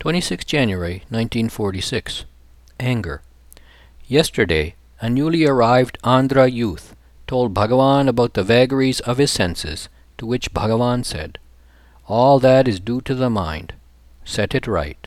26 January 1946. Anger. Yesterday, a newly arrived Andhra youth told Bhagavan about the vagaries of his senses, to which Bhagavan said, "All that is due to the mind. Set it right."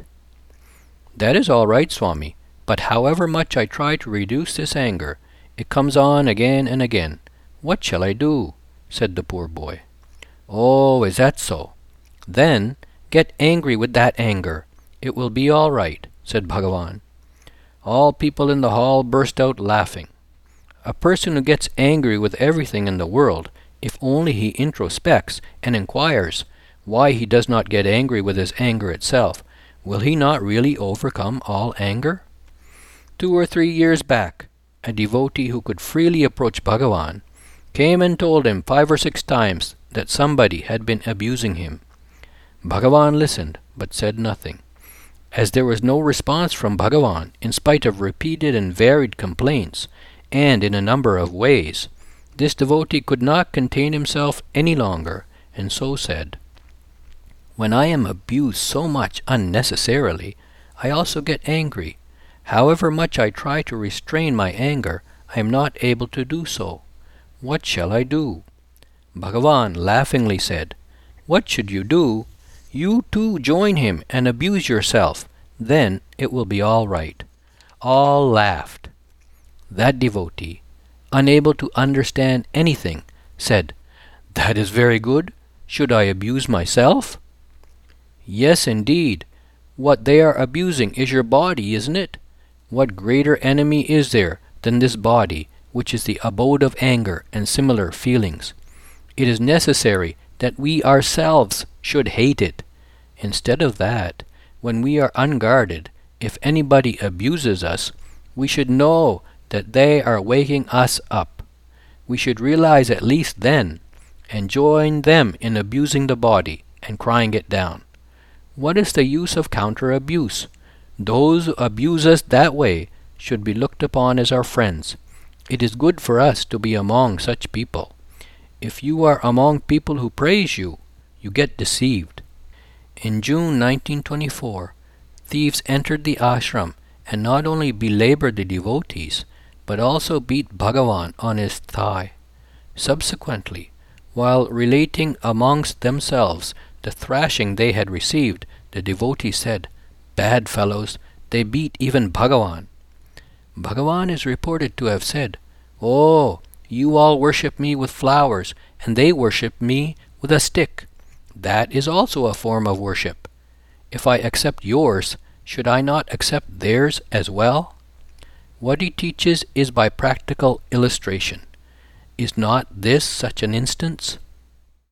"That is all right, Swami, but however much I try to reduce this anger, it comes on again and again. What shall I do?" said the poor boy. "Oh, is that so? Then get angry with that anger. It will be all right," said Bhagavan. All people in the hall burst out laughing. A person who gets angry with everything in the world, if only he introspects and inquires why he does not get angry with his anger itself, will he not really overcome all anger? 2 or 3 years back, a devotee who could freely approach Bhagavan came and told him 5 or 6 times that somebody had been abusing him. Bhagavan listened, but said nothing. As there was no response from Bhagavan, in spite of repeated and varied complaints, and in a number of ways, this devotee could not contain himself any longer, and so said, "When I am abused so much unnecessarily, I also get angry. However much I try to restrain my anger, I am not able to do so. What shall I do?" Bhagavan laughingly said, "What should you do? You too join him and abuse yourself. Then it will be all right." All laughed. That devotee, unable to understand anything, said, "That is very good. Should I abuse myself?" "Yes, indeed. What they are abusing is your body, isn't it? What greater enemy is there than this body, which is the abode of anger and similar feelings? It is necessary that we ourselves should hate it. Instead of that, when we are unguarded, if anybody abuses us, we should know that they are waking us up. We should realize at least then, and join them in abusing the body and crying it down. What is the use of counter-abuse? Those who abuse us that way should be looked upon as our friends. It is good for us to be among such people. If you are among people who praise you, you get deceived." In June 1924, thieves entered the ashram and not only belabored the devotees, but also beat Bhagavan on his thigh. Subsequently, while relating amongst themselves the thrashing they had received, the devotees said, "Bad fellows, they beat even Bhagavan." Bhagavan is reported to have said, "Oh, you all worship me with flowers, and they worship me with a stick. That is also a form of worship. If I accept yours, should I not accept theirs as well?" What he teaches is by practical illustration. Is not this such an instance?